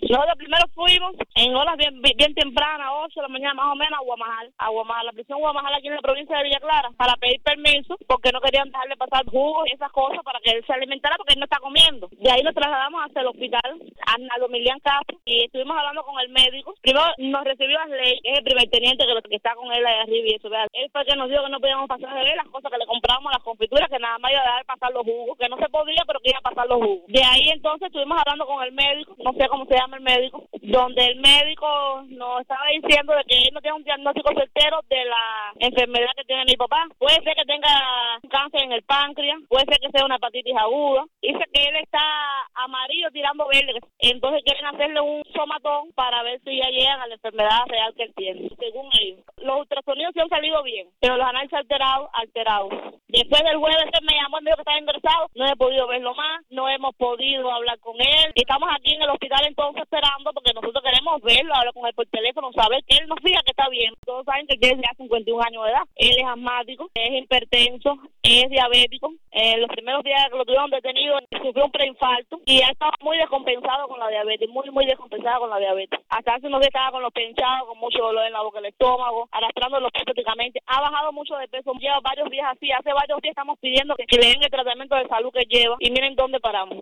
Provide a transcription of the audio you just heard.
Nosotros primero fuimos en horas bien tempranas, 8 de la mañana más o menos, a Guamajal, la prisión Guamajal aquí en la provincia de Villa Clara, para pedir permiso, porque no querían dejarle pasar jugos y esas cosas para que él se alimentara, porque él no está comiendo. De ahí nos trasladamos hacia el hospital, Arnaldo Milian Castro, y estuvimos hablando con el médico. Primero nos recibió Asley, que es el primer teniente que está con él ahí arriba y eso, ¿verdad? Él fue el que nos dijo que no podíamos pasar de ver las cosas que le comprábamos, las confituras, que nada más iba a dejar pasar los jugos, que no se podía, pero que iba a pasar los jugos. De ahí entonces estuvimos hablando con el médico, no sé cómo se llama el médico, donde el médico nos estaba diciendo de que él no tiene un diagnóstico certero de la enfermedad que tiene mi papá. Puede ser que tenga un cáncer en el páncreas, puede ser que sea una hepatitis aguda. Dice que él está amarillo tirando verde, entonces quieren hacerle un somatón para ver si ya llegan a la enfermedad real que él tiene, según ellos. Los ultrasonidos sí han salido bien, pero los análisis alterados. Después del jueves él me llamó y me dijo que estaba ingresado, no he podido verlo más, no hemos podido hablar con él. Estamos aquí en el hospital entonces esperando, porque nosotros queremos verlo, hablar con él por teléfono, saber que él nos diga que está bien. Todos saben que él tiene ya 51 años de edad. Él es asmático, es hipertenso, es diabético. Los primeros días que lo tuvieron detenido sufrió un preinfarto y ya estaba muy descompensado con la diabetes, muy descompensado con la diabetes. Hasta hace unos días estaba con los pinchados, con mucho dolor en la boca del estómago, arrastrando los pies prácticamente. Ha bajado mucho de peso, lleva varios días así. Hace varios días estamos pidiendo que le den el tratamiento de salud que lleva y miren dónde paramos.